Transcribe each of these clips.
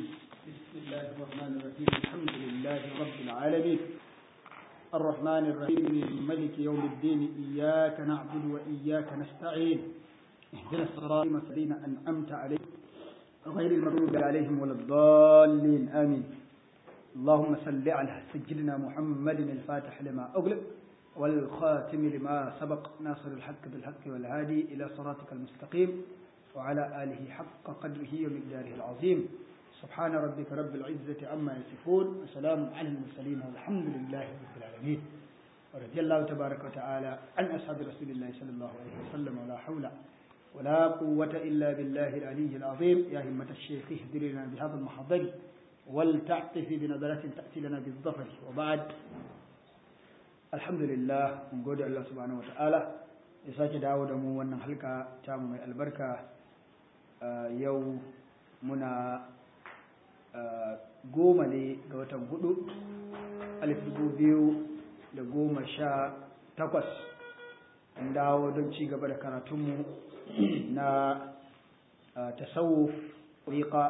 بسم الله الرحمن الرحيم الحمد لله رب العالمين الرحمن الرحيم ملك يوم الدين إياك نعبد وإياك نستعين اهدنا الصراط المستقيم أنعمت عليهم غير المغضوب عليهم ولا الضالين آمين اللهم صل على سيدنا محمد الفاتح لما أغلق والخاتم لما سبق ناصر الحق بالحق والهادي إلى صراطك المستقيم وعلى آله حق قدره ومقداره العظيم سبحان ربك رب العزة عما يصفون وسلام على المرسلين والحمد لله رب العالمين ورضي الله تبارك وتعالى عن أصحاب رسول الله صلى الله عليه وسلم ولا حول ولا قوة إلا بالله العلي العظيم يا همة الشيخ اهدر لنا بهذا المحضر ولتعطف بنظرة تأتي لنا بالظفر وبعد الحمد لله من قول الله سبحانه وتعالى يساك داود مو wannan halka ta mu mai albarka yau muna goma ne ga watan 4/2018 an dawo don ci gaba da karatunmu na tasawuf riqa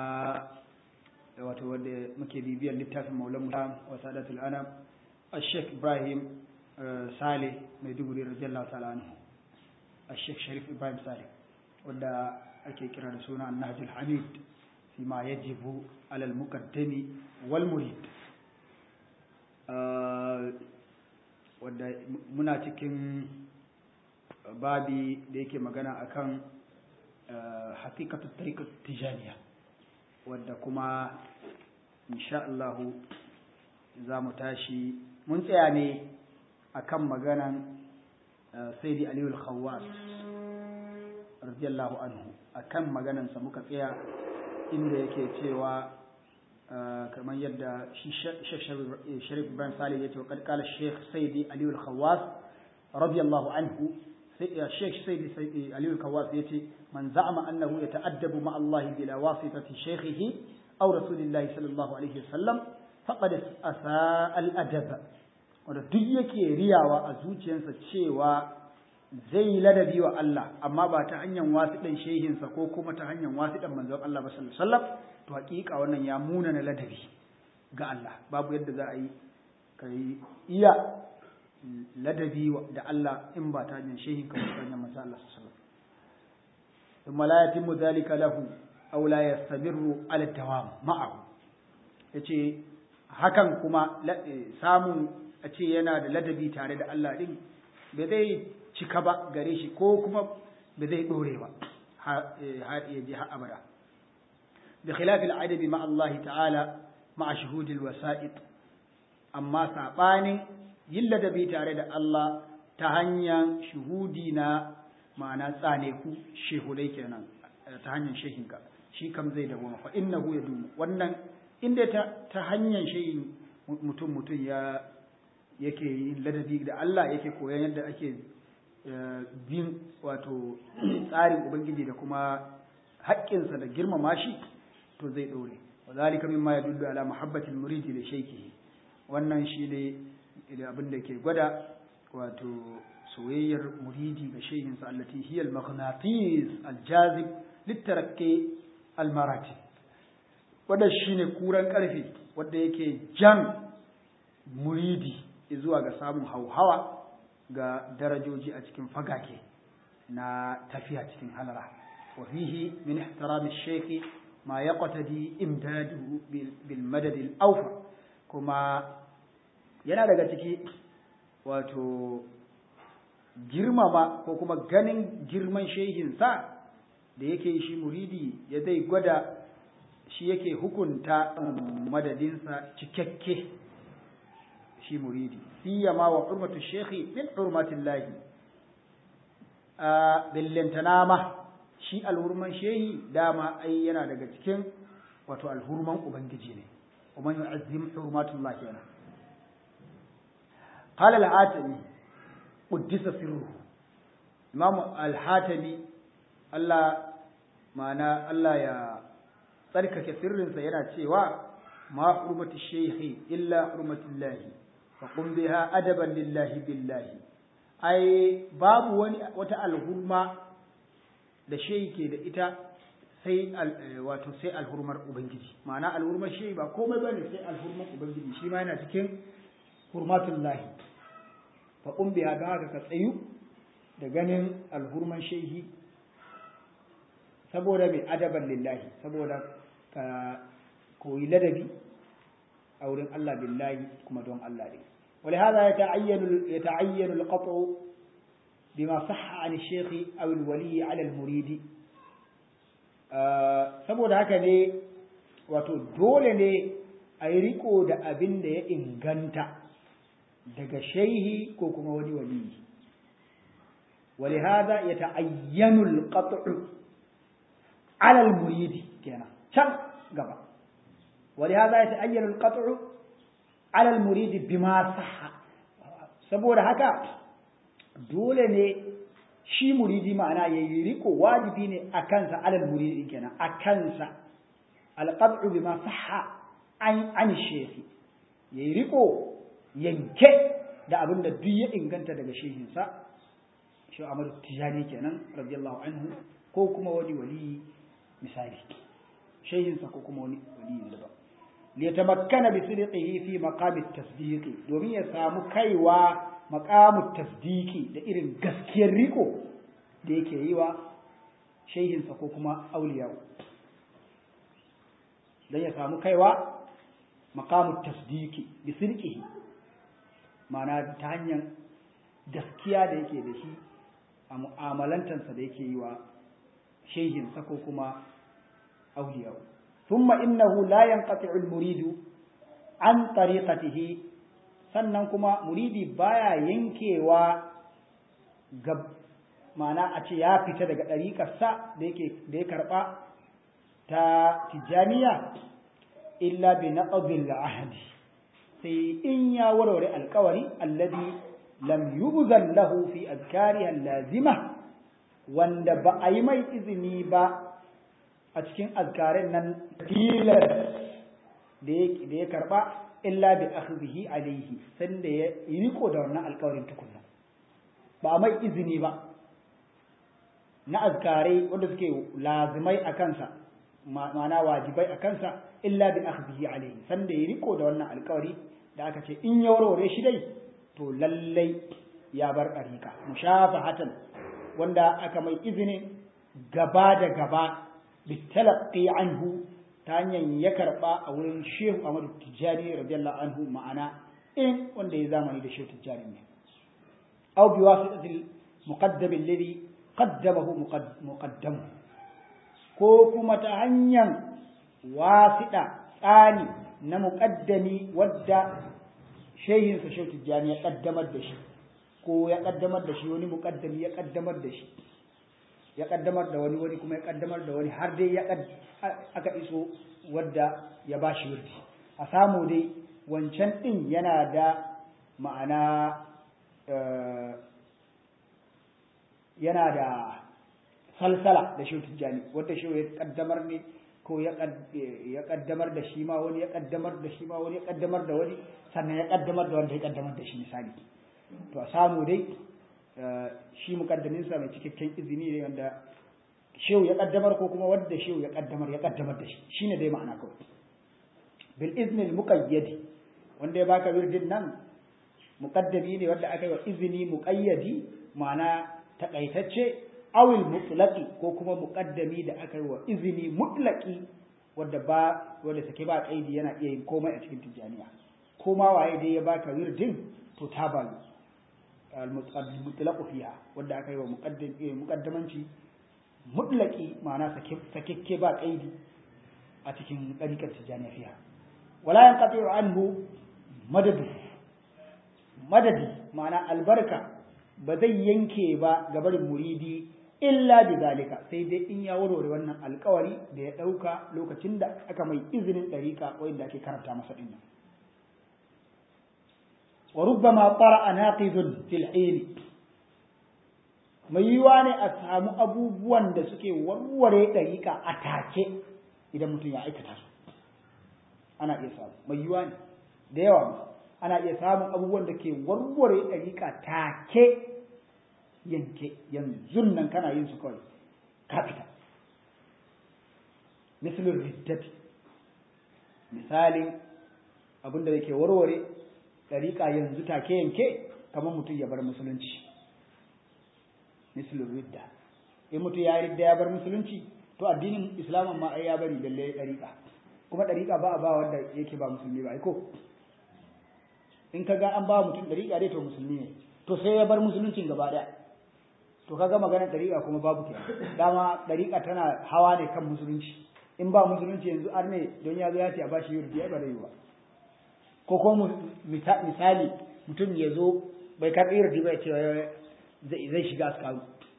wato wanda muke bibiyar littafin maulan musa wa sadatul anam الشيخ إبراهيم صالح ميدوغوري رضي الله تعالى عنه الشيخ شريف إبراهيم صالح ودا أكي كرا رسولنا النهج الحميد فيما يجب على المقدم والمريد ودا muna cikin babi da yake magana akan haqiqatu tariqat tijaniya wanda kuma insha Allah za mu tashi mun tsaya ne akan maganan Sayyidi Aliyu al-Khawwas radiyallahu anhu akan maganansa muka tsaya inda yake cewa kamar yadda shi Sharif Ibrahim Salih yace wa qala Sheikh Sayyidi Aliyu al-Khawwas radiyallahu anhu Sheikh Sayyidi Aliyu al-Khawwas yace man za'ama annahu yata'addabu ma Allah bila wasitati shaykhihi aw rasulillahi sallallahu alaihi wasallam faqad asa al-adab wanda duk yake riyawa a zuciyarsa cewa zai yi ladabi wa Allah amma ba ta hanyar wasiɗan shehinsa ko kuma ta hanyar wasiɗan manzon Allah ba sallallahu alaihi wasallam to hakika wannan ya munana ladabi ga Allah babu yadda za a yi kai iya ladabi da Allah in ba ta hanyar shehin ka ba ta hanyar manzon Allah sallallahu alaihi wasallam thumma la yatimmu dhalika lahu aw la yastamirru ala dawam ma'ahu yace hakan kuma samun a ce yana da ladabi tare da Allah din bai zai cika ba gare shi ko kuma bai zai dore ba har ya ji har abada bi khilaf al-adabi ma Allah ta'ala ma shuhud al-wasa'id amma sabanin yin ladabi tare da Allah ta hanyar shuhudi na ma'ana tsane ku shehudai kenan ta hanyar shehinka shi kam zai dawo fa innahu yadumu wannan inda ta hanyar shehin mutum ya yake yin ladabi da Allah yake koyon yadda ake bin wato tsarin ubangiji da kuma haƙƙinsa da girmama shi to zai ɗore wa zalika mimma yadullu ala muhabbatil muridi li shaykhihi wannan shine abin da ke gwada wato soyayyar muridi ga shehinsa allati hiya al-maghnatis al-jazib litarakki al-maratib wanda shine kuran karfe wanda yake jan muridi zuwa ga samun hauhawa ga darajoji a cikin fagake na tafiya cikin halara wa fihi min ihtirami ash-shaykh ma yaqtadi imdadu bil madad al-awfa kuma yana daga ciki wato girmama ko kuma ganin girman shehin sa da yake shi muridi ya zai gwada shi yake hukunta madadinsa cikakke shi muridi siyama wa hurmatu shekhi min hurmatillahi billantana ma shi alhurman shehi dama ai yana daga cikin wato alhurman ubangiji ne ومن يعظم حرمات الله كنا قال الحاتمي قدس سره امام الحاتمي الله ma'ana Allah ya tsarkake sirrinsa yana cewa ma hurmatu shaykhi illa hurmatullahi fa qum biha adaban lillahi billahi ai babu wata alhurma da shehi ke da ita sai wato sai alhurmar ubangiji ma'ana alhurmar shehi ba komai bane sai alhurmar ubangiji shi ma yana cikin hurmatullahi fa qum biha ga haka ka tsayu da ganin alhurman shehi saboda mai adaban lillahi saboda ka koyi ladabi a wurin Allah billahi kuma don Allah ne ولهذا يتعين القطع بما صح عن الشيخ أو الولي على المريد saboda haka ne wato dole ne a yi riko da abin da ya inganta daga shehi ko kuma wani waliyi ولهذا يتعين القطع على المريد كنا كم قبل ولهذا يتعين القطع على المريد بما صح saboda haka dole ne shi muridi ma'ana yayi riko wajibi ne akan sa alal muridi kenan akan sa alqat'u bima sahha an shehi yayi riko yanke da abin da duk ya inganta daga shehin sa shi Ahmad Tijani kenan radiyallahu anhu ko kuma wani wali misali shehin sa ko kuma wani wali ne daban li yatamakkana bi sidqihi fi maqam at-tasdiq domin ya samu kaiwa maqam at-tasdiqi da irin gaskiyar riko da yake yi wa shehin sa ko kuma auliya dan ya samu kaiwa maqam at-tasdiqi bi sidqihi ma'ana ta hanyar gaskiya da yake da shi a mu'amalantansa da yake yi wa shehinsa ko kuma auliyahu thumma innahu la yanqati'u al-muridu an tariqatihi sannan kuma muridi baya yankewa ga ma'ana a ce ya fita daga ɗariƙarsa da ya karɓa ta tijaniya illa bi naqdil ahdi sai in ya warware alƙawari alladhi lam yubzal lahu fi azkariha lazima wanda ba a yi mai izini ba a cikin azkarin nan tilas da ya karba illa bi akhdhihi alayhi sanda ya riko da wannan alƙawarin tukunna ba a mai izini ba na azkarai wanda suke lazimai a kansa ma'ana wajibai a kansa illa bi akhdhihi alayhi sanda ya riko da wannan alƙawari da aka ce in ya warware shi dai to lallai ya bar ɗariƙa mushafahatan wanda aka mai izinin gaba da gaba bitalaqqi anhu ta hanyar ya karɓa a wurin Shehu Ahmadu Tijjani radiyallahu anhu ma'ana in wanda ya zamani da Shehu Tijjani ne aw bi wasitatil muqaddam alladhi qaddamahu muqaddam ko kuma ta hanyar wasita tsani na muqaddami wadda shehinsa Shehu Tijjani ya kaddamar da shi ko ya kaddamar da shi wani muqaddami ya kaddamar da shi ya kaddamar da wani kuma ya kaddamar da wani har dai aka iso wadda ya ba shi wirdi a samu dai wancan din yana da ma'ana yana da salsala da Shehu Tijjani wadda Shehu ya kaddamar ne ko ya kaddamar da shi ma wani ya kaddamar da shi ma wani ya kaddamar da wani sannan ya kaddamar da wanda ya kaddamar da shi misali to a samu dai shi mukaddamin sa mai cikakken izini ne wanda shehu ya kaddamar ko kuma wanda shehu ya kaddamar da shi shine dai ma'ana kawai bil izni al muqayyad wanda ya baka wirdin nan muqaddami ne wanda aka yi wa izini muqayyadi ma'ana takaitacce awil mutlaqi ko kuma muqaddami da aka yi wa izini mutlaqi wanda take ba kaidi yana iya yin komai a cikin tijaniya ko ma waye dai ya baka wirdin to ta bayu al-mutlaqu fiha wanda aka yi wa muqaddamanci mutlaqi ma'ana sakekke ba kaidi a cikin dariƙar tijaniya fiha wala yanqati'u anhu madadi ma'ana albarka ba zai yanke ba ga barin muridi illa bi zalika sai dai in ya warware wannan alƙawari da ya dauka lokacin da aka mai izinin dariƙa wanda ake karanta masa dinnan wa rubbama tara naqidun fil hil mai yiwa ne a samu abubuwan da suke warware dariƙa a take idan mutum ya aikata su ana iya samu mai yiwa ne da yawa ana iya samun abubuwan da ke warware dariƙa take yanke yanzu nan kana yin su kawai ka fita mislul riddati misalin abinda yake warware dariƙa yanzu take yanke kamar mutum ya bar musulunci mislul ridda in mutum ya ridda ya bar musulunci to addinin islamin ma ai ya bari lalle dariƙa kuma dariƙa ba a ba wanda yake ba musulmi ba ai ko in kaga an ba mutum dariƙa dai to musulmi ne to sai ya bar musuluncin gaba daya to kaga maganar dariƙa kuma babu ke dama dariƙa tana hawa ne kan musulunci in ba musulunci yanzu ar ne don ya zo ya ce a bashi yurdi ai ba zai yi ba ko misali mutum ya zo bai karɓi yurdi ba ya ce zai shiga askaru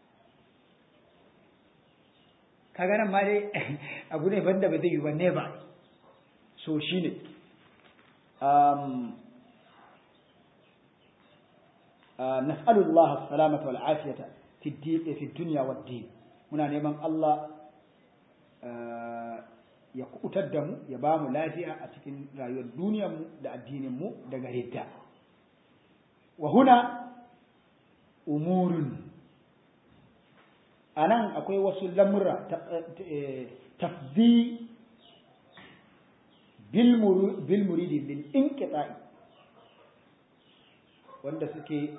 kaga nan ma dai abu ne banda ba zai yi ba ne ba so shine نسأل الله السلامة والعافية في الدنيا والدين muna neman Allah ya kubutar da mu ya ba mu lafiya a cikin rayuwar duniyarmu da addininmu daga ridda wa huna umurun anan akwai wasu lamura tafzi bil muridi bil inqita'i wanda suke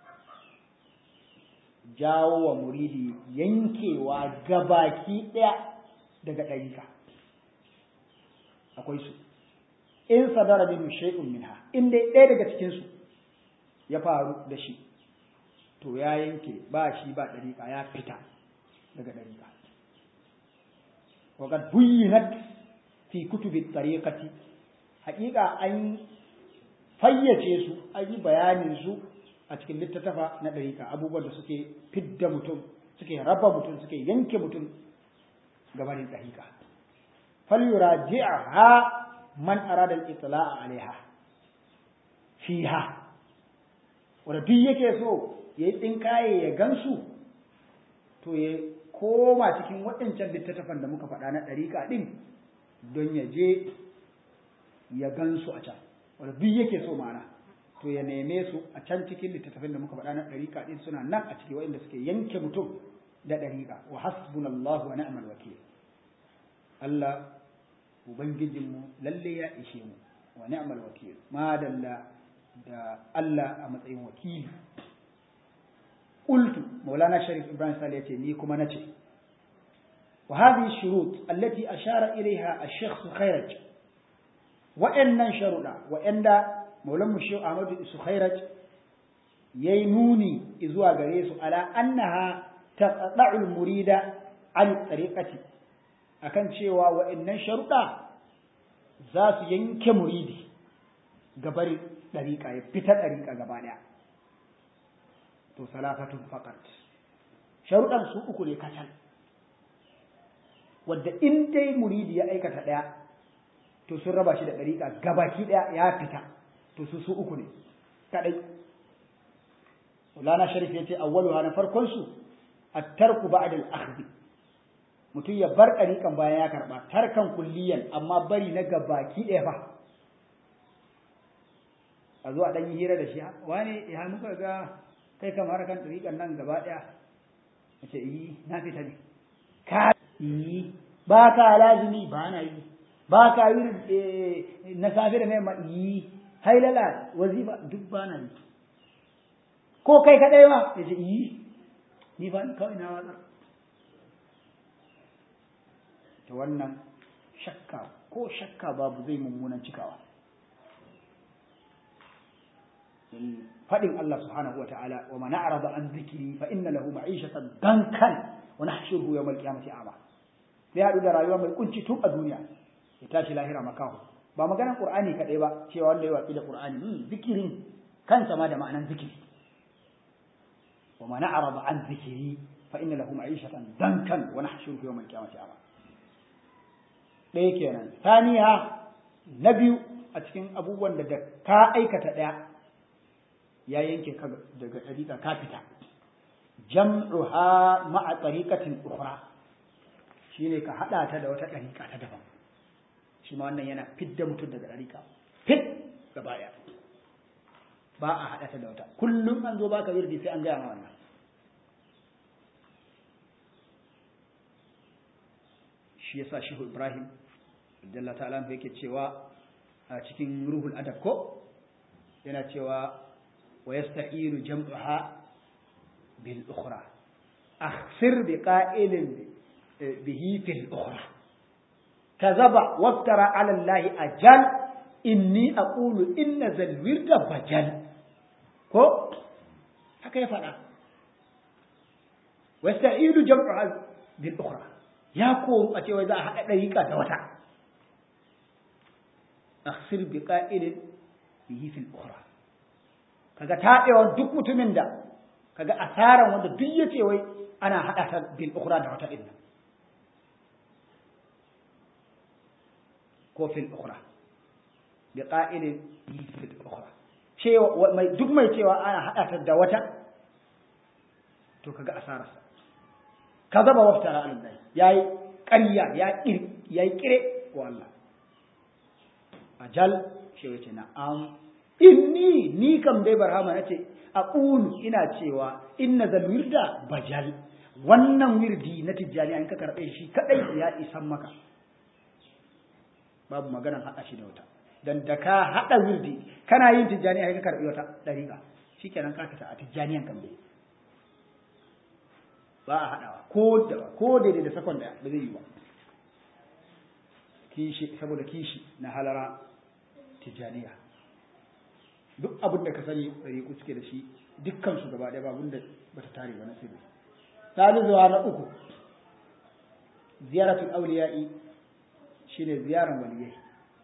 jawo wa muridi yankewa gabaki ɗaya daga ɗarika akwai su in sadara min shay'un minha in dai ɗaya daga cikin su ya faru da shi to ya yanke ba shi ba ɗarika ya fita daga ɗarika wa qad buyyinat fi kutubi tariqati haƙiƙa an fayyace su an yi bayanin su a cikin littattafa na ɗarika abubuwan da suke fidda mutum suke raba mutum suke yanke mutum gabanin ɗarika falyuraji'ha man arada al-itla'a alaiha fiha wanda duk yake so yayi tsinkaye ya gansu to ya koma cikin waɗancan littattafan da muka faɗa na ɗarika ɗin don ya je ya gansu a can wanda duk yake so ma'ana to ya neme su a can cikin littattafin da muka faɗa na ɗariƙa ɗin suna nan a ciki waɗanda suke yanke mutum da ɗariƙa wa hasbunallahu wa ni'mal wakil Allah ubangijinmu lalle ya ishe mu wa ni'mal wakil madalla da Allah a matsayin wakili qultu maulana sharif ibrahim sale yace ni kuma nace wa hadhihi shurut allati ashara ilaiha ash-shaykh khairaj wa'annan sharuda wa'anda maulan mushi Ahmadu Sukhairaj yayi nuni zuwa gare su ala annaha taqta'u al-murida an tariqati akan cewa wa'annan sharuda za su yanke muridi gabari dariqa ya fita dariqa gaba daya to salafatun faqat sharudan su uku ne kacal wanda in dai muridi ya aikata daya to sun raba shi da dariqa gabaki daya ya fita to su uku ne kadai Maulana Sharif yace awwaluha na farkon su at-tarku ba'da al-akhdh mutum ya bar dariƙan bayan ya karba tarkan kulliyan amma bari na gabaki ɗaya fa a zo a dan yi hira da shi wani ya muka ga kai kamar kan dariƙan nan gaba ɗaya yace na fita ne ka ba ka lazimi ba na yi ba ka yi na safe da mai yi hailala wazifa duk ba na yi ko kai kadai ma ya ce yi ni ba ni kawai na watsar ta wannan shakka ko shakka babu zai mummunan cikawa faɗin Allah subhanahu wa ta'ala wa man a'rada an dhikri fa inna lahu ma'ishatan dankan wa nahshuruhu yawm al-qiyamati a'ma sai haɗu da rayuwa mai kunci tun a duniya ya tashi lahira makaho ba maganar qur'ani kadai ba cewa wanda ya watsi da qur'ani zikirin kansa ma da ma'anan zikiri wa man a'rada an zikri fa inna lahu ma'ishatan dankan wa nahshuruhu yawm al-qiyamati a'ma ɗaya kenan thaniya na biyu a cikin abubuwan da ka aikata ɗaya ya yanke ka daga ɗariƙa ka fita jam'uha ma'a tariqatin ukhra shine ka hada ta da wata ɗariƙa ta daban shi ma wannan yana fidda mutum daga ɗariƙa fit gaba ɗaya ba a hada ta da wata kullum an zo baka wirdi sai an gaya ma wannan shi yasa Shehu Ibrahim radiyallahu ta'ala yake cewa a cikin ruhul adab ko yana cewa wa yasta'ilu jam'uha bil ukhra akhsir bi qa'ilin bihi fil ukhra kazaba waftara ala allahi ajal inni aqulu inna zal wirda bajal ko haka ya faɗa wasta'ilu jam'uha bil ukhra ya ko a cewa za a haɗa ɗariƙa da wata akhsir bi qa'ilin bihi fil ukhra kaga taɗewa duk mutumin da kaga asaran wanda duk yace wai ana haɗa ta bil ukhra da wata ɗin ko fil ukhra bi qa'ilin bihi fil ukhra cewa mai duk mai cewa ana haɗa ta da wata to kaga asararsa kaza ba waftara Allah yayi ƙarya yayi kire wa Allah ajal shi yace na'am inni ni kam dai barhama nace aqulu ina cewa inna zal wirda bajal wannan wirdi na tijjani an ka karbe shi kadai ya isan maka babu maganan hada shi da wata dan da ka hada wirdi kana yin tijjani ai ka karbe wata dariqa shikenan ka fita a tijjaniyan kan bai ba a haɗawa ko daidai da sakon ɗaya ba zai yi ba kishi saboda kishi na halara tijaniya duk abin da ka sani ɗariƙu suke da shi dukkan su gaba ɗaya ba abin da ba ta tare ba na sirri zuwa na uku ziyaratul auliya'i shine ziyaran waliyai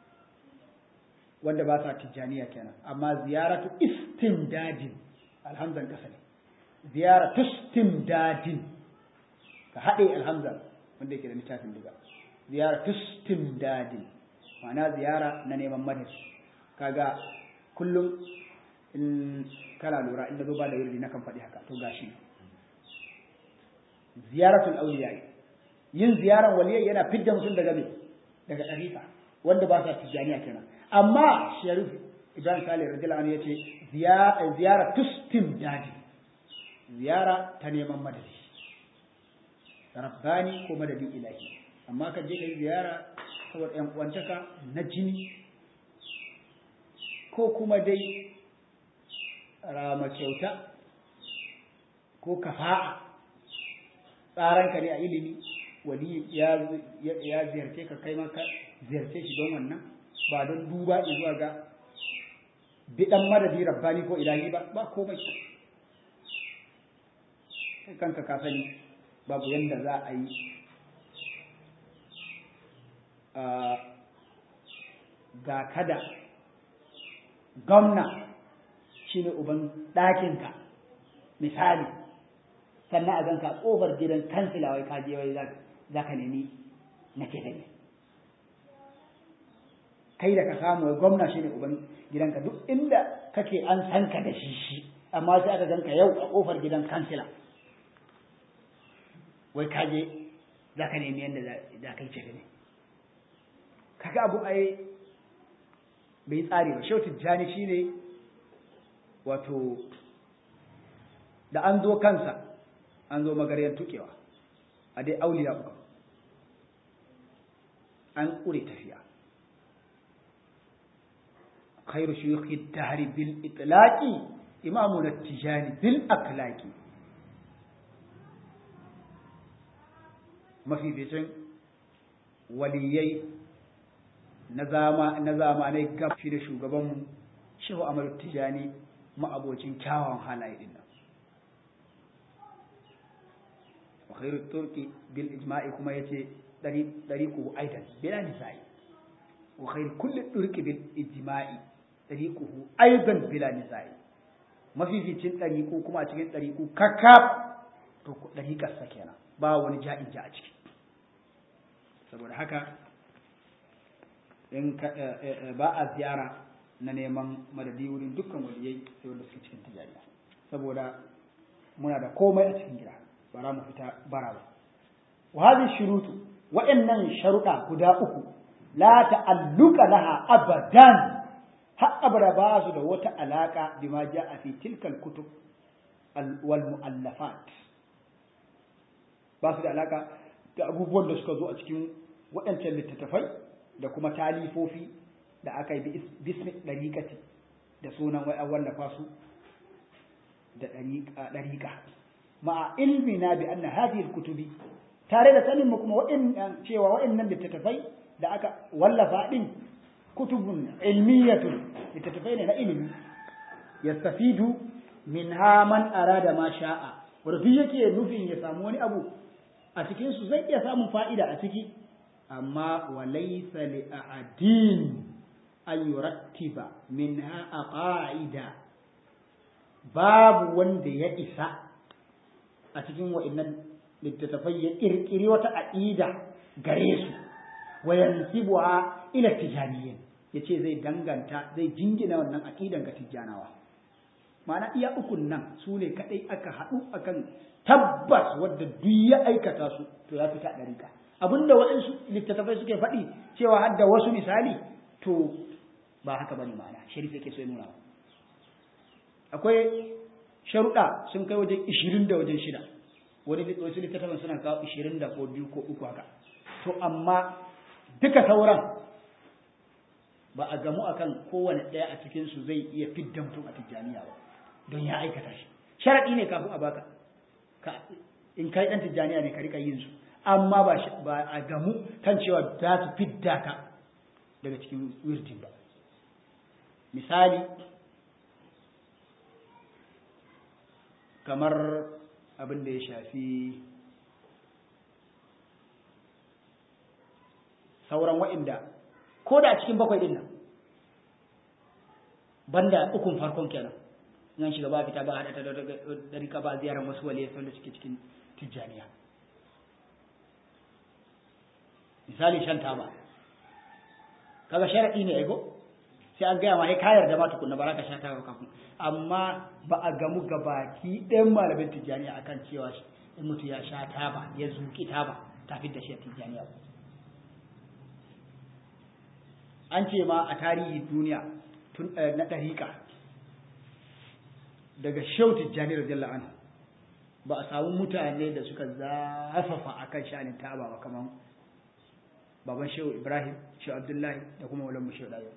wanda ba sa tijaniya kenan amma ziyaratu istimdadin alhamdan kasa ne ziyaratu istimdadin ka haɗe alhamza wanda yake da littafin duka ziyaratu istimdadin ma'ana ziyara na neman madad kaga kullum in kana lura inda zo ba da yurdi na kan faɗi haka to gashi ziyaratul awliya yin ziyaran waliyai yana fidda mutum daga me daga ɗariƙa wanda ba sa tijaniya kenan amma sharif ibrahim salih radiyallahu anhu yace ziyara istimdadin ziyara ta neman madadi rabbani ko madadin ilahi amma ka je kai ziyara saboda yan uwantaka na jini ko kuma dai rama kyauta ko kafa'a tsaran ka ne a ilimi wali ya ziyarce ka kai ma ka ziyarce shi don wannan ba don duba zuwa ga bidan madadi rabbani ko ilahi ba komai kanka ka sani babu yanda za a yi ga kada gwamna shi ne uban ɗakinka misali sannan a ganka ƙofar gidan kansila wai kaje wai za ka nemi na ke da kai da ka samu wai gwamna shi ne uban gidanka duk inda kake an san ka da shi amma sai aka ganka yau a ƙofar gidan kansila wai kaje za ka nemi yadda za ka yi ce ne kaga abu ai bai tsari ba shau tijjani shi ne wato da an zo kansa an zo magariyar tukewa a dai auliya uku an ƙure tafiya khairu shuyukhi dahri bil itlaqi imamu tijani bil akhlaqi mafificin waliyai na zamanai gafi da shugabanmu shehu amadu tijani ma'abocin kyawawan halaye din nan wa khairu turki bil ijma'i kuma yace dariquhu aidan bila nisa'i wa khairu kulli turki bil ijma'i dariquhu aidan bila nisa'i mafificin dariqu kuma a cikin dariqu kakkab to dariqar sa kenan ba wani ja'in ja a ciki saboda haka in ba a ziyara na neman madadi wurin dukkan waliyai sai wanda suke cikin tijaniya saboda muna da komai a cikin gida ba za mu fita bara ba wa hadhihi shurutu wa'annan sharuɗa guda uku la ta'alluqa laha abadan har abada ba su da wata alaka bima ja'a fi tilkal kutub wal mu'allafat ba su da alaka da abubuwan da suka zo a cikin waɗancan littattafai da kuma talifofi da aka yi bismi ɗariƙati da sunan wai an wallafa su da ɗariƙa ma'a ilmina bi anna hadhihi kutubi tare da sanin mu kuma cewa waɗannan littattafai da aka wallafa din kutubun ilmiyatun littattafai ne na ilimi yastafidu minha man arada ma sha'a wanda duk yake nufin ya samu wani abu a cikin su zai iya samun fa'ida a ciki amma walaysa li ahadin an yurattiba minha aqaida babu wanda ya isa a cikin wa'annan littattafai ya kirkiri wata aqida gare su wa yansibuha ila tijaniyyin yace zai danganta zai jingina wannan aqidan ga tijjanawa ma'ana iya ukun nan su ne kadai aka haɗu akan tabbas wadda duk ya aikata su to ya fita ɗarika abinda waɗansu littattafai suke faɗi cewa hadda wasu misali to ba haka bane ma'ana sharif yake so ya nuna akwai sharuɗa sun kai wajen 20 da wajen 6 wasu littattafan suna kawo 20 da ko 2 ko 3 haka to amma duka sauran ba a gamu akan kowane ɗaya a cikin su zai iya fidda mutum a tijjaniya ba don ya aikata shi sharaɗi ne kafin a baka in kai ɗan tijjaniya ne ka rika yin su amma ba a gamu kan cewa za su fidda ka daga cikin wirdin ba misali kamar abin da ya shafi sauran wa'inda ko da a cikin 7 ɗin nan banda ukun farkon kenan nan shiga ba fita ba hada ta da rika ba ziyarar wasu waliyai sun da suke cikin tijjaniya misali shan taba kaga sharadi ne ego sai an gaya ma sai ka yarda ma tukunna ba za ka sha taba kafin amma ba a gamu gabaki ɗayan malamin tijjaniya akan cewa in mutu ya sha taba ya zuki taba ta fi da shi a tijjaniya an ce ma a tarihi duniya na ɗariƙa daga shehu tijjani radiyallahu anhu ba a samu mutane da suka zafafa akan sha'anin taba ba kaman baban shehu ibrahim shehu abdullahi da kuma walamu shehu dayo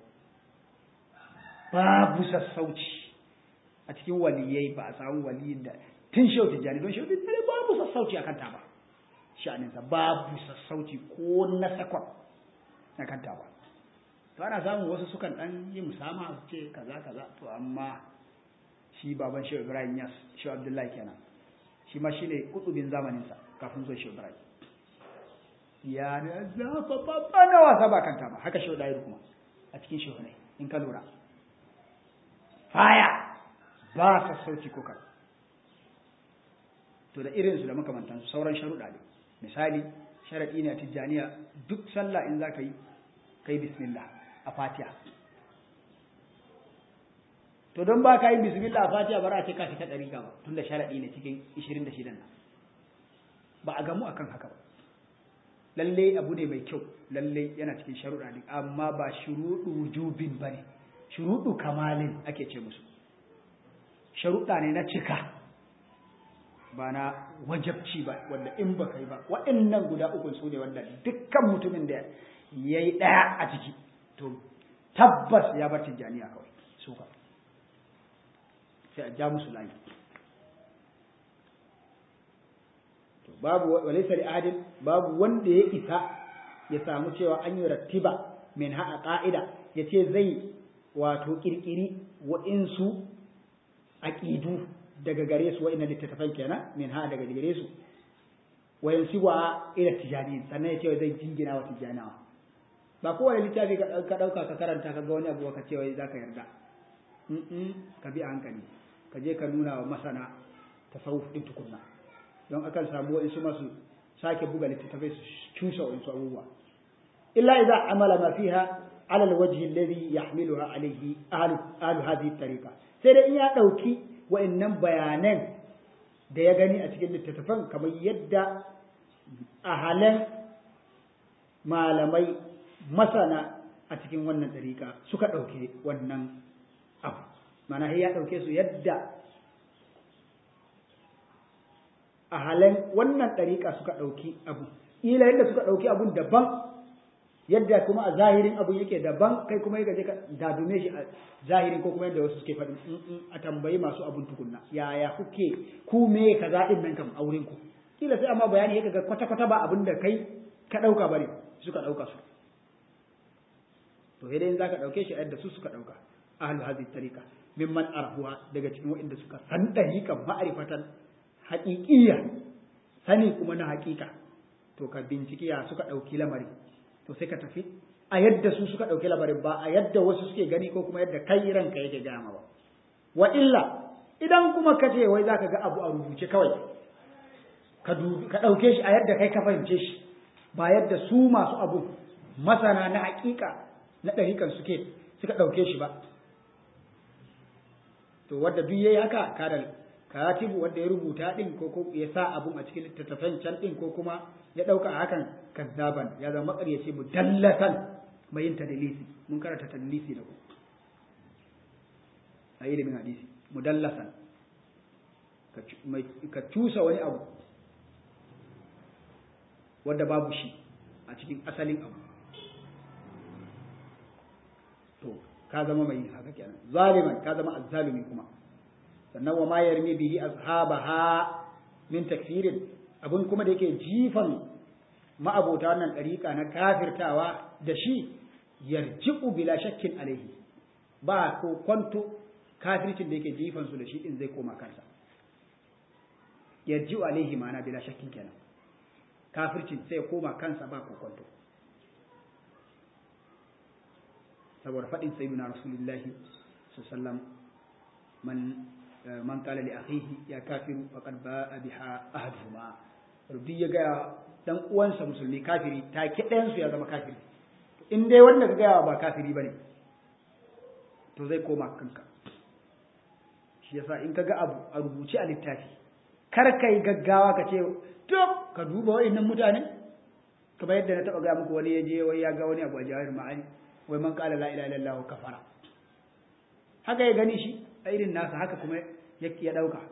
babu sassauci a cikin waliyai ba a samu waliyin da tun shehu tijjani don shehu tijjani babu sassauci akan taba sha'aninsa babu sassauci ko na sakon akan taba to ana samun wasu sukan dan yi musama su ce kaza kaza to amma shi baban shehu ibrahim yas shehu abdullahi kenan shi ma shine kutubin zamanin sa kafin zuwa shehu ibrahim ya da zafa babba na wasa ba kanta ba haka shehu dai kuma a cikin shehu ne in ka lura faya ba sassauci ko kar to da irin su da makamantan sauran sharuɗa ne misali sharadi ne a tijjaniya duk sallah in zaka yi kai bismillah a fatiha to don ba ka yi bismillah a fatiha ba za a ce ka fita ɗariƙa ba tun da sharaɗi ne cikin 26 nan ba a gamu akan haka ba lalle abu ne mai kyau lalle yana cikin sharuɗa ne amma ba shuruɗu wujubin ba ne shuruɗu kamalin ake ce musu sharuɗa ne na cika ba na wajabci ba wanda in ba kai ba waɗannan guda uku su ne wanda dukkan mutumin da ya yi ɗaya a ciki to tabbas ya bar tijjaniya kawai su ka sai a ja musu layi to babu walaysa li ahadin babu wanda ya isa ya samu cewa an yi rattiba min ha'a qa'ida yace zai wato kirkiri wa'insu aqidu daga gare su wa'inna littattafan kenan min ha'a daga gare su wayan siwa ila tijani sannan yace zai jingina wa tijanawa ba kowane littafi ka dauka ka karanta ka ga wani abu ka ce wai zaka yarda ka bi a hankali ka je ka nuna wa masana tasawuf din tukunna don akan samu wa'insu masu sake buga littattafai su cusa wa'insu abubuwa illa idza amala ma fiha ala alwajhi alladhi yahmiluha alayhi ahlu hadhihi tariqa sai dai in ya dauki wa'annan bayanan da ya gani a cikin littattafan kamar yadda ahalan malamai masana a cikin wannan tariqa suka dauke wannan abu mana ya dauke su yadda ahalan wannan tariqa suka dauki abu ila yadda suka dauki abun daban yadda kuma a zahirin abu yake daban kai kuma yake ka dadume shi a zahirin ko kuma yadda wasu suke faɗi a tambayi masu abun tukunna yaya kuke ku me kaza din nan kam auren ku kila sai amma bayani yake ga kwata kwata ba abin da kai ka dauka bane suka dauka su to sai dai zaka dauke shi yadda su suka dauka ahlu hadhihi tariqa mimman arahuha daga cikin wanda suka san dariqan ma'rifatan haqiqiyya sani kuma na haqiqa to ka binciki ya suka dauki lamari to sai ka tafi a yadda su suka ɗauki labarin ba a yadda wasu suke gani ko kuma yadda kai ranka yake gama ba wa illa idan kuma ka ce wai zaka ga abu a rubuce kawai ka ɗauke shi a yadda kai ka fahimce shi ba yadda su masu abu masana na haƙiƙa na ɗariƙan suka ɗauke shi ba to wanda duk yayi haka kada katibu wanda ya rubuta din ko ya sa abun a cikin littattafan can din ko kuma ya dauka hakan kazzaban ya zama makaryaci mudallasan mai yin tadlisi mun karanta tadlisi da ku a ilimin hadisi mudallasan ka cusa wani abu wanda babu shi a cikin asalin abu to ka zama mai haka kenan zaliman ka zama azzalimi kuma sannan wa ma yarmi bihi ashabaha min takfirin abun kuma da yake jifan ma'abota wannan dariƙa na kafirtawa da shi yarji'u bila shakkin alaihi ba ko kwanto kafircin da yake jifan su da shi din zai koma kansa yarji'u alaihi ma'ana bila shakkin kenan kafircin sai ya koma kansa ba ko kwanto saboda faɗin sayyidina rasulullahi sallallahu alaihi wasallam man qala li akhihi ya kafiru faqad ba'a biha ahaduhuma rubi ya ga dan uwansa musulmi kafiri ta ki ɗayan su ya zama kafiri in dai wanda ka gaya ba kafiri bane to zai koma kanka shi yasa in ka ga abu a rubuce a littafi kar kai gaggawa ka ce to ka duba wayannan mutane kamar yadda na taba ga muku wani yaje wai ya ga wani abu a jawahir ma'ani wai man qala la ilaha illallah kafara haka ya gani shi a irin nasa haka kuma ya dauka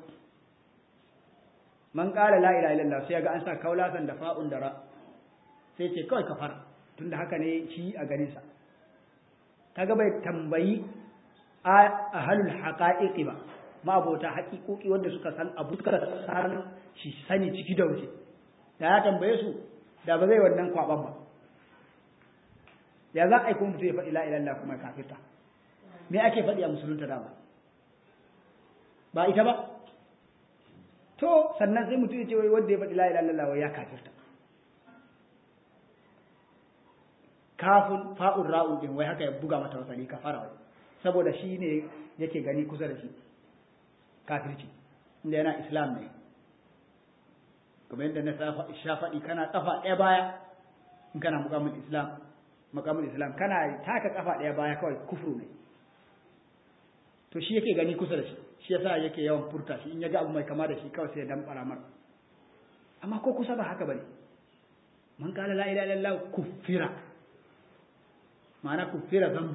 man qala la ilaha illallah sai ga an sa kaulasan da fa'un da ra sai ce kawai kafara tunda haka ne shi a ganin sa kaga bai tambayi ahlul haqa'iqi ba ma abota haƙiƙoƙi wanda suka san abu suka san shi sani ciki da waje da ya tambaye su da ba zai wannan kwaban ba ya za a yi kuma mutum ya faɗi la ilaha illallah kuma kafirta me ake faɗi a musulunta dama ba ita ba to sannan sai mutum ya ce wai wanda ya faɗi la ilaha illallah wai ya kafirta kafun fa'un ra'un din wai haka ya buga mata wasali kafara wai saboda shi ne yake gani kusa da shi kafirci inda yana islam ne kamar yadda na sha faɗi kana kafa ɗaya baya in kana muqamul islam kana taka kafa ɗaya baya kawai kufru ne to shi yake gani kusa da shi shi yasa yake yawan furta shi in ya ga abu mai kama da shi kawai sai ya damɓara mar amma ko kusa ba haka bane man qala la ilaha illallah kuffira ma'ana kuffira zambu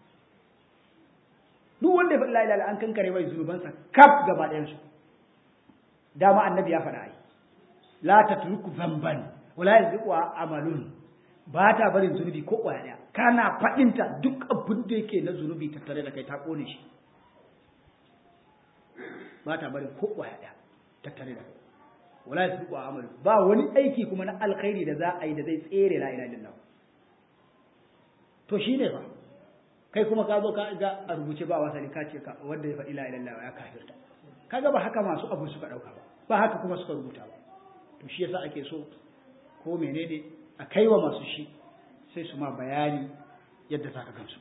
duk wanda ya faɗi la ilaha illallah an kankare mai zunubansa kaf gaba ɗayan su dama annabi ya faɗa ai la tatruku zamban wala yazqu amalun ba ta barin zunubi ko kwaya ɗaya kana faɗinta duk abin da yake na zunubi tattare da kai ta kone shi ba ta barin ko kwaya ɗaya tattare da kai wala yazqu amalun ba wani aiki kuma na alkhairi da za a yi da zai tsere la ilaha illallah to shine fa kai kuma ka zo ka ga a rubuce ba wasali ka ce ka wanda ya faɗi la ilaha illallah ya kafirta kaga ba haka masu abu suka dauka ba haka kuma suka rubuta ba to shi yasa ake so ko menene a kaiwa masu shi sai su ma bayani yadda zaka gamsu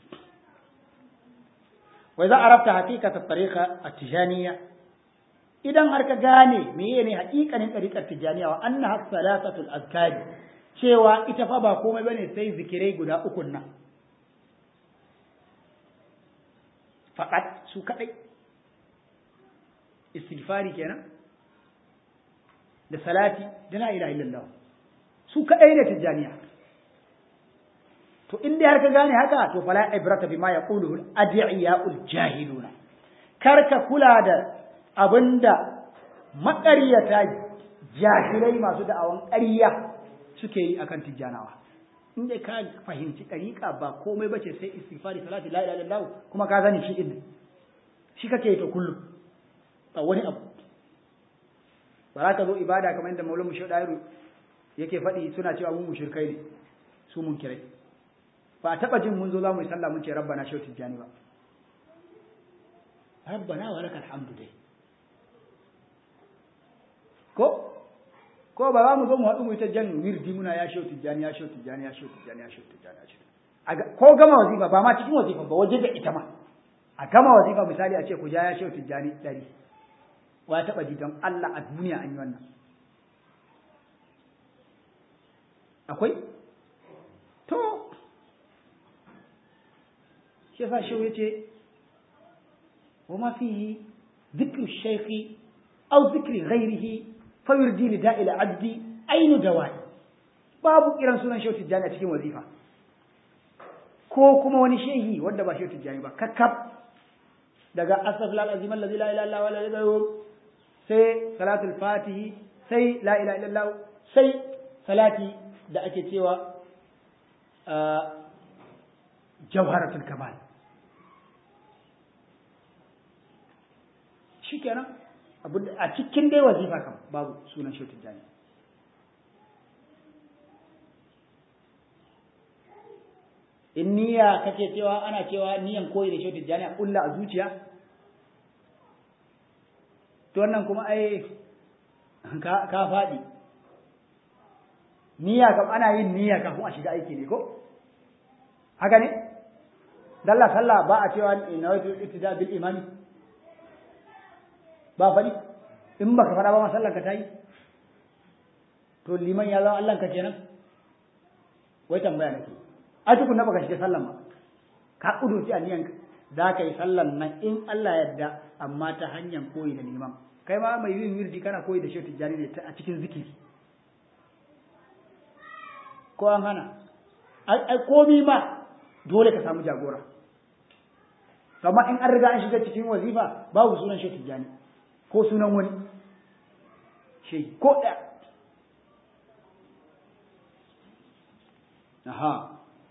wa idza arafta haqiqata tariqa at-tijaniyya idan har ka gane meye ne haƙiƙanin tariqar tijaniya wa annaha salasatul azkari cewa ita fa ba komai bane sai zikirai guda uku nan faqat su kadai istighfari kenan da salati da la ilaha illallah su kadai ne tijaniya to in dai har ka gane haka to fala ibrata bima yaquluhu al-ad'iyaul jahiluna karka kula da abinda maƙaryata jahilai masu da'awan ƙarya suke yi akan tijjanawa in dai ka fahimci ɗariƙa ba komai bace sai istighfari salati la ilaha illallah kuma ka gani shi din shi kake yi ta kullum ba wani abu ba za ka zo ibada kamar yadda maulana mushau dairu yake faɗi suna cewa mun mushrikai ne su mun kirai ba a taɓa jin mun zo za mu yi sallah mun ce rabbana shau tijjani ba rabbana wa lakal hamdu dai ko ba za mu zo mu haɗu mu yi ta jan wirdi muna ya shau tijjani ya shau tijjani ya shau tijjani ya shau tijjani ya shau ko gama wazifa ba ma cikin wazifa ba waje da ita ma a gama wazifa misali a ce ku ja ya shau tijjani 100 wa ya taɓa ji don Allah a duniya an yi wannan akwai to shi yasa shi yace wa ma fihi dhikru shaykhi aw dhikri ghayrihi fa yurdi li da'il abdi ainu dawai babu kiran sunan shehu tijjani a cikin wazifa ko kuma wani shehi wanda ba shehu tijjani ba kakkab daga astaghfirullah alazim alladhi la ilaha illa huwa la ilaha sai salatul fatihi sai la ilaha illallah sai salati da ake cewa jawharatul kamal shikenan a cikin dai wazifa kam babu sunan shehu tijjani in niyya kake cewa ana cewa niyan koyi da shehu tijjani a kulla a zuciya to wannan kuma ai ka faɗi niyya kam ana yin niyya kafin a shiga aiki ne ko haka ne dalla sallah ba a cewa nawaitu ittida bil imani ba faɗi in baka faɗa ba ma sallar ka tayi to liman ya zama Allah ka kenan wai tambaya nake a tukun na baka shiga sallan ba ka kudurci aniyan za ka yi sallan nan in Allah yarda amma ta hanyar koyi da liman kai ma mai yin wirdi kana koyi da shehu tijjani ne a cikin zikiri ko an hana ai komi ma dole ka samu jagora amma in an riga an shiga cikin wazifa babu sunan shehu tijjani ko sunan wani shehi ko ɗaya aha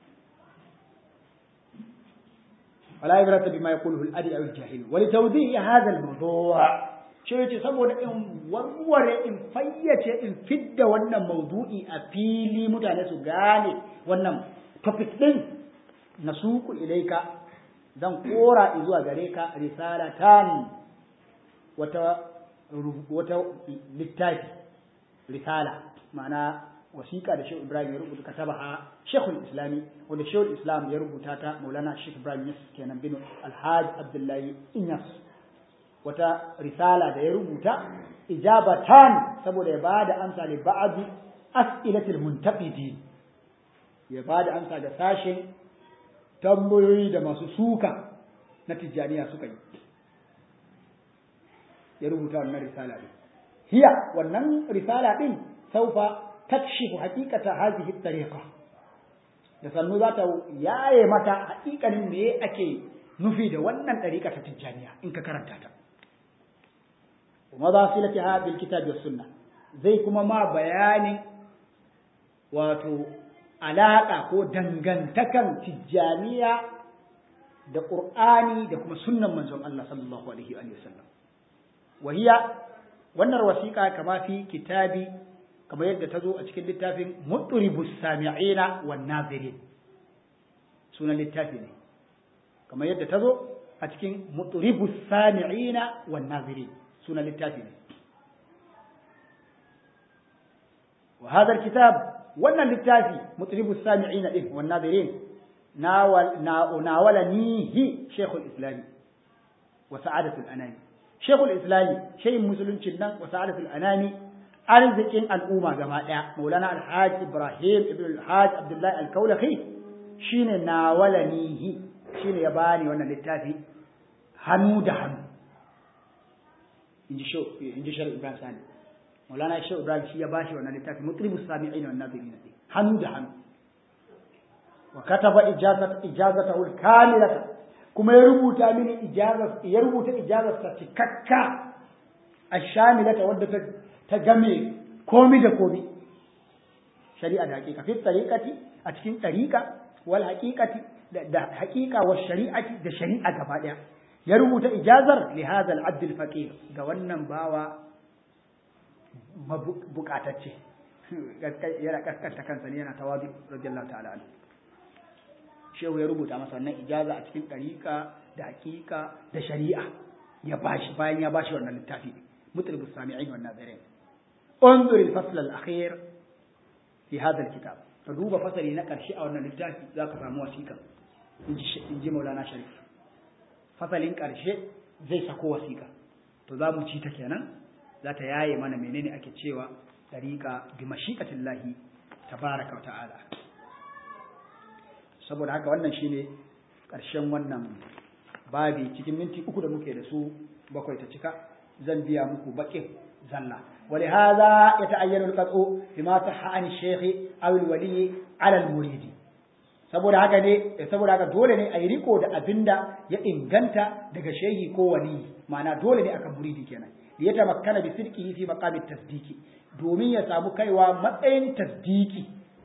ولا عبرة بما يقوله الأدي أو الجاهل ولتوضيح هذا الموضوع شو يجي saboda in warware in fayyace in fidda wannan maudu'i a fili mutane su gane wannan topic din nasuku ilaika zan kora zuwa gare ka risalatan wata littafi risala ma'ana wasiƙa da Shehu Ibrahim ya rubuta katabaha Sheikhul Islami wanda Sheikhul Islam ya rubuta ta Maulana Sheikh Ibrahim Yas kenan bin Alhaji Abdullahi Inyas wata risala da ya rubuta ijabatan saboda ya bada amsa li ba'd as'ilatil muntaqidi ya bada amsa ga sashin tambayoyi da masu suka na tijaniya suka yi ya rubuta wannan risala din hiya wannan risala din saufa takshifu haqiqata hadhihi at-tariqa da sannu za ta yaye mata haƙiƙanin me ake nufi da wannan tariqa ta tijaniya in ka karanta ta kuma za su lati ha bil kitab was sunna zai kuma ma bayanin wato alaka ko dangantakan tijaniya da qur'ani da kuma sunnan manzon Allah sallallahu alaihi wa sallam wahiya wannan wasiqa kama fi kitabi kamar yadda ta zo a cikin littafin mutribus sami'ina wan nazirin sunan littafi ne kamar yadda ta zo a cikin mutribus sami'ina wan nazirin sunan littafi ne wa hadha alkitab wannan littafi mutribus sami'ina din wan nazirin nawalanihi shaykhul islam wa sa'adatul anami shaykhul islam shayin musuluncin nan wa sa'adatul anami arzikin al'umma gaba ɗaya maulana alhaji ibrahim ibn alhaji abdullahi alkaulahi shine nawalanihi shine ya bani wannan littafi hannu da hannu inji shar ibrahim sani maulana shar ibrahim shi ya bashi wannan littafi mutribus sami'in wan nazirin hannu da hannu wa kataba ijazatahu kamilata kuma ya rubuta mini ijazar ta cikakka ashamilata wadda ta game komi da komi shari'a da hakika fi tariqati a cikin ɗariƙa wal haqiqati da haqiqa wa shari'ati da shari'a gaba ɗaya ya rubuta ijazar li hadha al-abd al-faqir ga wannan bawa bukatacce yana kaskanta kansa ne yana tawadi radiyallahu ta'ala anhu shehu ya rubuta masa wannan ijaza a cikin ɗariƙa da haqiqa da shari'a ya bashi bayan ya bashi wannan littafi mutlib as-sami'in wan nazirin انظر الفصل الأخير في هذا الكتاب فدوب فصلي نقر شيء أو نلتاف ذاك فهموا وثيقة إنجي مولانا شريف فصل نقر شيء زي سكو وثيقة تذاب جيتا كينا ذات ياي من منين أكيد شيء طريقة بمشيئة الله تبارك وتعالى saboda haka wannan shine ƙarshen wannan babi cikin minti 3 da muke da su 7 ta cika zan biya muku baƙin zalla ولهذا يتعين القطع بما صح عن الشيخ أو الولي على المريد saboda haka dole ne a yi riko da abinda ya inganta daga shehi ko wali ma'ana dole ne akan muridi kenan ya tamakkana bi sidqihi fi maqamit tasdiki domin ya samu kaiwa matsayin tasdiki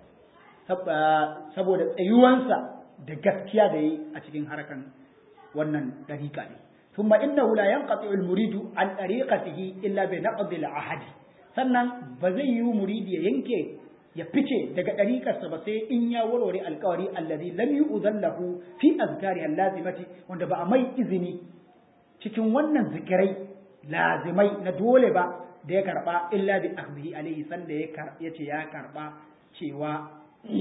saboda tsayuwansa da gaskiya da yi a cikin harkan wannan dariƙa ne ثم إنه لا ينقطع المريد عن طريقته إلا بنقض العهد sannan ba zai yi muridi ya yanke ya fice daga ɗariƙarsa ba sai in ya warware alƙawari allazi lam yu'zan lahu fi azkari allazimati wanda ba a mai izini cikin wannan zikirai lazimai na dole ba da ya karba illa bi akhdhi alayhi sanda ya ce ya karba cewa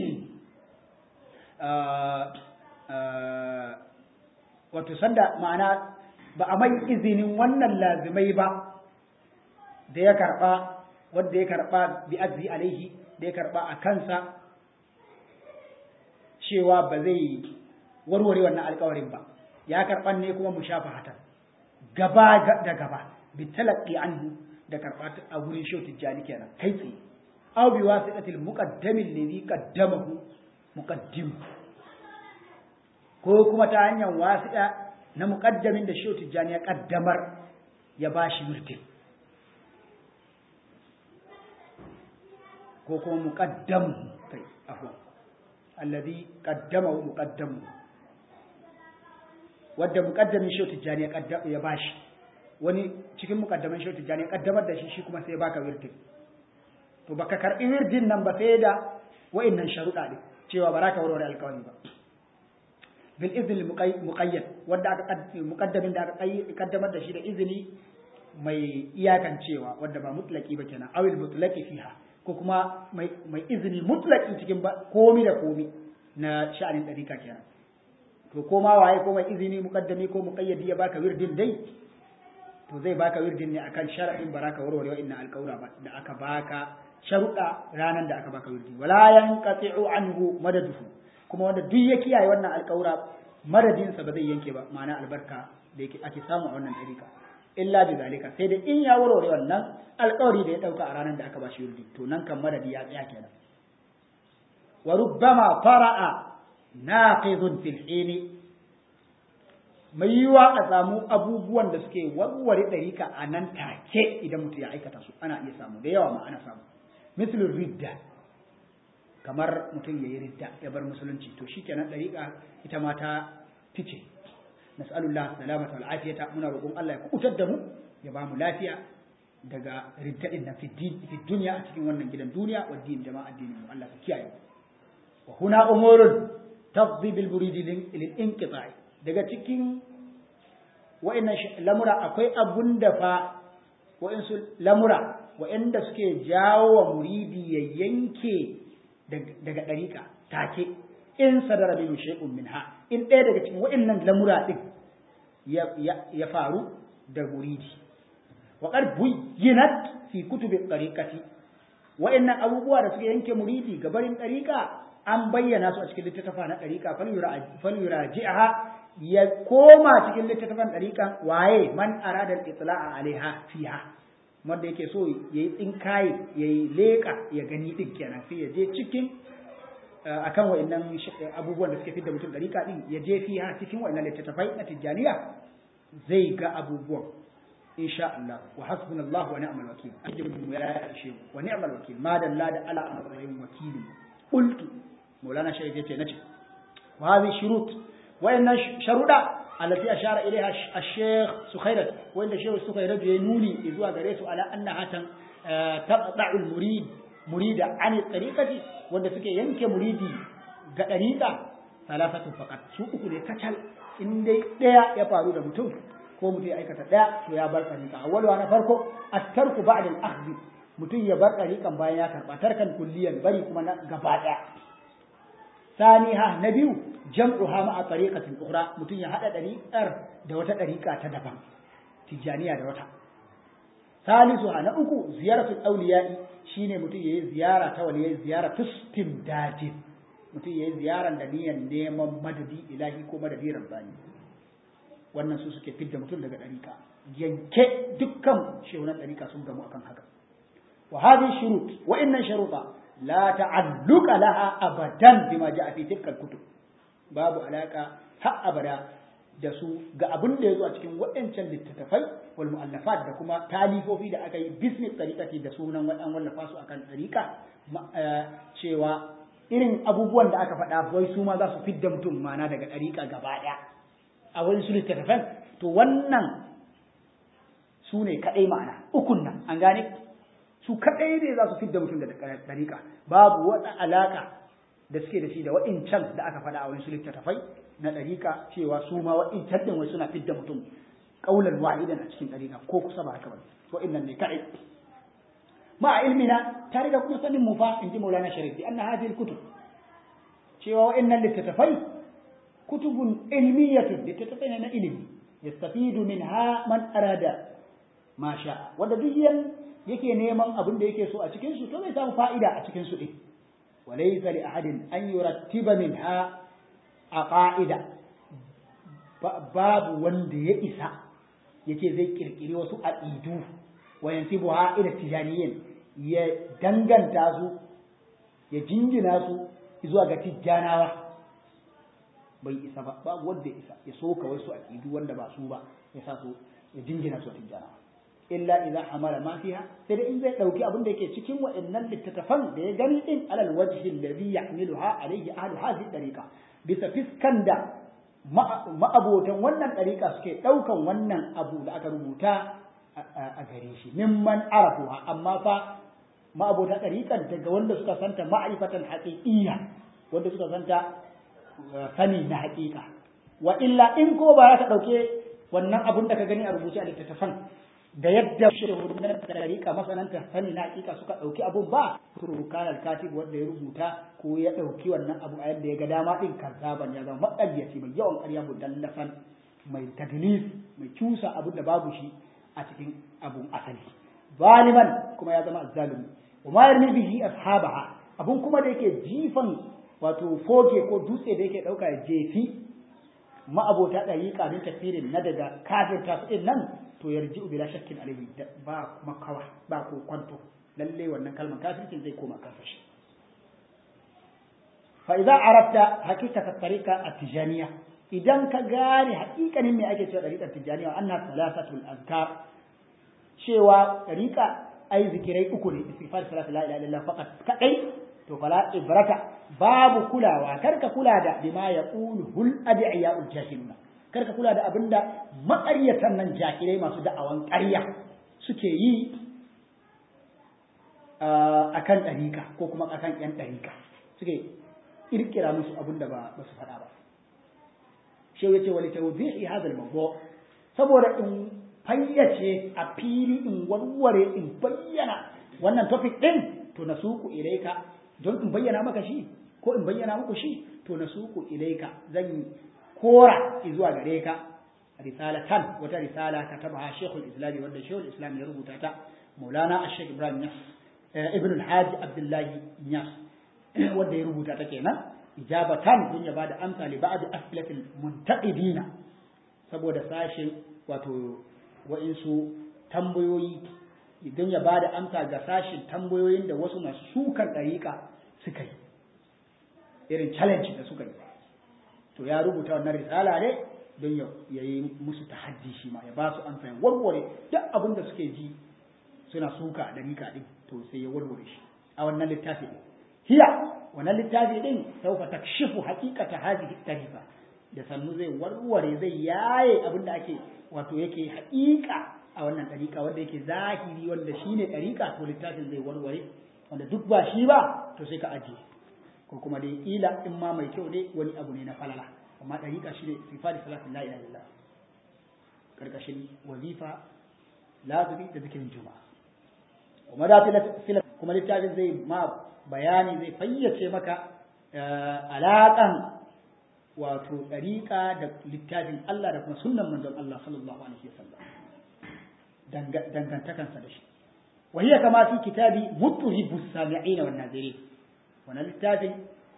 wato sanda ma'ana ba a mai izinin wannan lazimai ba da ya karba wanda ya karba bi azzi alaihi da ya karba a kansa cewa ba zai warware wannan alkawarin ba ya karban ne kuma mushafahatan gaba da gaba bi talaqqi anhu da karba a gurin shehu tijjani kenan kai tsaye aw bi wasiqatil muqaddam alladhi qaddamahu muqaddim ko kuma ta hanyar wasiqa na muƙaddamin da shehu tijjani ya ƙaddamar ya ba shi wirtin ko kuma muƙaddamu kai afuwa alladhi qaddamahu muqaddamu wadda muƙaddamin shehu tijjani ya ba shi wani cikin muƙaddamin shehu tijjani ya ƙaddamar da shi kuma sai ya baka wirtin to baka karɓi wirtin nan ba sai da wa'innan sharuɗa ne cewa ba za ka warware alƙawari ba bil izini muqayyad wanda aka muqaddamin da aka kaddamar da shi da izini mai iyakancewa wanda ba mutlaki ba kenan awil mutlaqi fiha ko kuma mai izini mutlaki cikin komi da komi na sha'anin dariƙa kenan to ko ma waye ko mai izini muqaddami ko muqayyadi ya baka wirdin dai to zai baka wirdin ne akan shar'in baraka warware wa inna alqawra ba da aka baka sharuɗa ranan da aka baka wirdi wala yanqati'u anhu madaduhu kuma wanda duk ya kiyaye wannan alƙawura madadinsa ba zai yanke ba ma'ana albarka da yake ake samu a wannan ɗariƙa illa bi zalika sai da in ya warware wannan alƙawari da ya ɗauka a ranar da aka ba shi yurdi to nan kan madadi ya tsaya kenan wa rubbama fara'a naqidun fil hini mai yiwa a samu abubuwan da suke warware ɗariƙa a nan take idan mutum ya aikata su ana iya samu da yawa ma ana samu mislul ridda kamar mutum ya yi ridda ya bar musulunci to shi kenan ɗariƙa ita ma ta fice nas'alullah salamata wal afiyata muna roƙon Allah ya kubutar da mu ya ba mu lafiya daga ridda din nan fi duniya a cikin wannan gidan duniya wa din jama'a addinin mu Allah ka kiyaye wa huna umurun tafdi bil muridi lil inqita'i daga cikin wa'annan lamura akwai abun da fa wa'ansu lamura wa'anda suke jawo wa muridi ya yanke daga ɗariƙa take in sadara min shay'un minha in ɗaya daga cikin waɗannan lamura ɗin ya faru da muridi wa qad buyyinat fi kutubi ɗariƙati waɗannan abubuwa da suka yanke muridi gabarin ɗariƙa an bayyana su a cikin littattafa na ɗariƙa falyuraji'aha ya koma cikin littattafan ɗariƙa waye man arada al-itla'a alaiha fiha wanda yake so ya yi tsinkaye ya yi leƙa ya gani ɗin kenan sai ya je cikin akan wa'annan abubuwan da suke fi da mutum ɗariƙa ɗin ya je fiya cikin wa'annan littattafai na tijjaniya zai ga abubuwan insha Allah wa hasbunallahu wa ni'mal wakil ajibun ya ishe wa ni'mal wakil ma dalla da ala amrin wakili qultu Maulana Sharif yace nace wa hadhihi shurut wa inna sharuda allati ashara ilaiha ash-shaykh Sukhairat wanda Shaykh Sukhairat ya nuni zuwa gare su ala annaha taqta'u al-murida an tariqati wanda suke yanke muridi ga dariqa salafatu faqat su uku ne kacal in dai daya ya faru da mutum ko mutum ya aikata daya to ya bar tariqa awwalu na farko at-tarku ba'da al-akhdh mutum ya bar tariqan bayan ya karba tarkan kulliyan bari kuma na gaba daya ثانيها نبيو جمعها مع طريقة أخرى متن يحدى طريقة دوتا طريقة تدبا تجانية دوتا ثالثها نأكو زيارة الأولياء شين متن زيارة ولي زيارة استمداد متن زيارة دنيا نيم مددي إلهي كو مددي رباني wannan su suke fidda mutum daga ɗarika yanke dukkan shehunan ɗarika sun gamu akan haka wa hadhihi shurut wa inna sharuta لا تعلق لها أبدا بما جاء في تلك الكتب باب علاقة ها أبدا دسو ga abin da yazo a cikin waɗancan littattafai wal mu'allafat da kuma talifofi da aka yi business tariqati da sunan wadan wallafa su akan tariqa cewa irin abubuwan da aka faɗa wai su ma za su fidda mutum mana daga tariqa gaba ɗaya a wani su littattafan to wannan su ne kadai ma'ana ukun nan an gane su kadai ne za su fidda mutum da dariƙa babu wata alaka da suke da shi da wa'incan da aka faɗa a wani su littattafai na dariƙa cewa su ma wa'incan din wai suna fidda mutum qaulan wahidan a cikin dariƙa ko kusa ba haka ba wa'innan ne kadai ma ilmina tare da kuma sanin mu fa inji Maulana Sharif anna hadhihi al-kutub cewa wa'innan littattafai kutubun ilmiyatun littattafai na ilimi yastafidu minha man arada ma sha wanda duk yake neman abin da yake so a cikin su to zai samu fa'ida a cikin su din walaysa li ahadin an yurattiba minha aqaida babu wanda ya isa yake zai kirkiri wasu aqidu wa yansibuha ila tijaniyin ya danganta su ya jingina su zuwa ga tijjanawa bai isa ba babu wanda ya isa ya soka wasu aqidu wanda ba su ba ya sa su ya jingina su tijjanawa illa idza amala ma fiha sai dai in zai dauki abin da yake cikin wa'annan littattafan da ya gani din alal wajhi alladhi yahmiluha alayhi ahlu hadhihi tariqa bisa fiskan da ma'abotan wannan tariqa suke daukan wannan abu da aka rubuta a gare shi mimman arafuha amma fa ma'abota tariqan daga wanda suka santa ma'rifatan haqiqiyya wanda suka santa sani na haqiqa wa illa in ko ba ya ka dauke wannan abun da ka gani a rubuce a littattafan da yadda shehunan tarika masananta sani na hakika suka dauki abun ba rukan al-katib wanda ya rubuta ko ya dauki wannan abu a yadda ya ga dama din kazzaban ya zama madalliyaci mai yawan ƙarya mudallafan mai tadlis mai cusa abun da babu shi a cikin abun asali zaliman kuma ya zama azzalimi wa ma yarmi bihi ashabaha abun kuma da yake jifan wato foge ko dutse da yake dauka ya jefi ma'abota dariƙa min tafsirin na daga kafirta su din nan to yarji'u bila shakkin alayhi ba makawa ba ko kwanto lalle wannan kalmar kafircin zai koma kansa shi fa idza arafta haqiqata tariqa at-tijaniyya idan ka gane haƙiƙanin me ake cewa tariqar tijaniyya anna salasatul azkar cewa tariqa ai zikirai uku ne istighfar salatu la ilaha illallah faqat kadai to fala ibrata babu kulawa karka kula da bima yaqulu hul adiyaul jahiluna karka kula da abinda maƙaryatan nan jakirai masu da'awan ƙarya suke yi akan ɗarika ko kuma akan ƴan ɗarika suke kirkira musu abinda ba su faɗa ba shi yace wali tawdihi hadha al-mawdu' saboda in fayyace a fili in warware in bayyana wannan topic din to nasuku ilaika don in bayyana maka shi ko in bayyana muku shi to nasuku ilaika zan kora zuwa gare ka risalatan wata risala katabaha Sheikhul Islam wanda Sheikhul Islam ya rubuta ta Maulana Sheikh Ibrahim Niass Ibn al-Hajj Abdullah Niass wanda ya rubuta ta kenan ijabatan kun ya bada amsa li ba'd as'ilatil muntaqidina saboda sashin wato wa'insu tambayoyi idan ya bada amsa ga sashin tambayoyin da wasu masu sukan dariƙa suka yi irin challenge da suka yi to ya rubuta wannan risala ne don ya yi musu tahaddi shi ma ya ba su amsa ya warware duk abin da suke ji suna suka da rika din to sai ya warware shi a wannan littafi hiya wannan littafi din sauka takshifu haqiqata hadhihi tariqa da sannu zai warware zai yaye abinda ake wato yake haƙiƙa a wannan tariqa wanda yake zahiri wanda shine tariqa to littafin zai warware wanda duk ba shi ba to sai ka ajiye ko kuma dai ila in ma mai kyau ne wani abu ne na falala amma tariqa shine sifati salatin la ilaha illallah karkashin wazifa lazimi da zikirin juma'a kuma da kuma littafin zai ma bayani zai fayyace maka alaƙan wato ɗariƙa da littafin Allah da kuma sunnan manzon Allah sallallahu alaihi wasallam dangantakansa da shi wa hiya kama fi kitabi mutuhibu sami'ina wan nazirin wannan littafin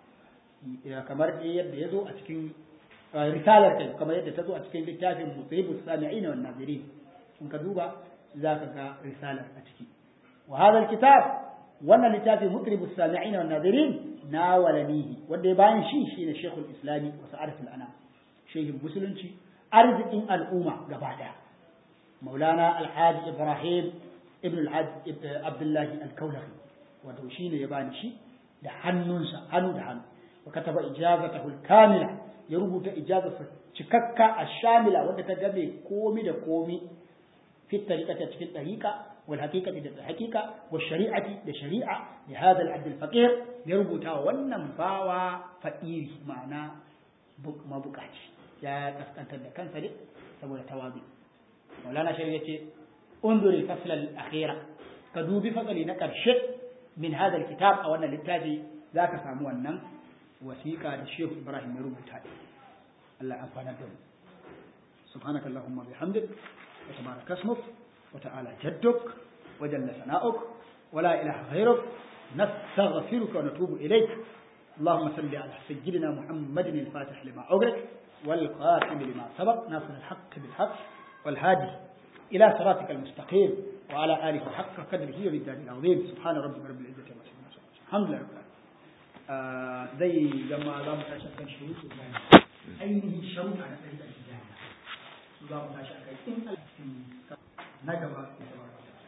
kamar yadda yazo a cikin risalar kai kamar yadda ta zo a cikin littafin mutuhibu sami'ina wan nazirin in ka duba zaka ga risalar a ciki wa hadha alkitab wannan littafin mutribu sami'in wan nadirin nawalanihi wanda ya bani shi shine Sheikhul Islami wa Sa'adatul Anam shehin musulunci arzikin al'umma gaba daya Maulana Alhaji Ibrahim ibn Alhaji Abdullah Al-Kaulahi wato shine ya bani shi da hannunsa hannu da hannu wa kataba ijazatahu al-kamila ya rubuta ijazarsa cikakka ash-shamila wanda ta gabe komi da komi fi tariqati cikin tariqa والحقيقة الحقيقة والشريعة لشريعة لهذا العبد الفقير يربط ونن باوا فقير معنى ما بقاتي يا تسكنت كان فريق سبوله توابي مولانا شريعة انظر الفصل الأخيرة كدوب فصل نكر شيء من هذا الكتاب أو أن للتاجي ذاك سامو النم وثيقة للشيخ إبراهيم يربط هذا الله أنفعنا بهم سبحانك اللهم وبحمدك وتبارك اسمك وتعالى جدك وجل ثناؤك ولا إله غيرك نستغفرك ونتوب إليك اللهم صل على سيدنا محمد الفاتح لما أغلق والقاسم لما سبق ناصر الحق بالحق والهادي إلى صراطك المستقيم وعلى آله حق قدره وبالدار العظيم سبحان ربك رب العزة عما يصفون الحمد لله رب العالمين زي جماعة لا متشكل شروط أينه شروط على طريقة الجاهلة لا متشكل